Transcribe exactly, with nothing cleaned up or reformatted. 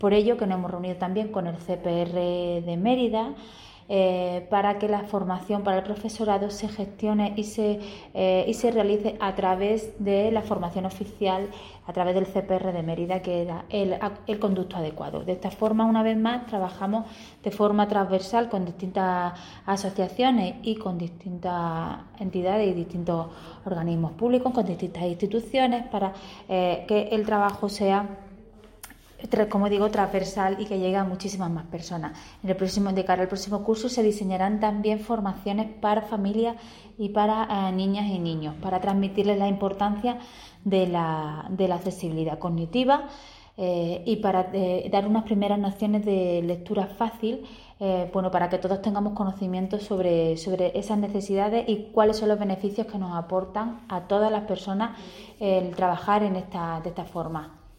por ello que nos hemos reunido también con el C P R de Mérida, Eh, para que la formación para el profesorado se gestione y se, eh, y se realice a través de la formación oficial, a través del C P R de Mérida, que era el, el conducto adecuado. De esta forma, una vez más, trabajamos de forma transversal con distintas asociaciones y con distintas entidades y distintos organismos públicos, con distintas instituciones, para eh, que el trabajo sea, como digo, transversal y que llegue a muchísimas más personas. En el próximo, de cara al próximo curso se diseñarán también formaciones para familias y para eh, niñas y niños, para transmitirles la importancia de la, de la accesibilidad cognitiva eh, y para eh, dar unas primeras nociones de lectura fácil, eh, bueno, para que todos tengamos conocimiento sobre, sobre esas necesidades y cuáles son los beneficios que nos aportan a todas las personas el trabajar en esta, de esta forma.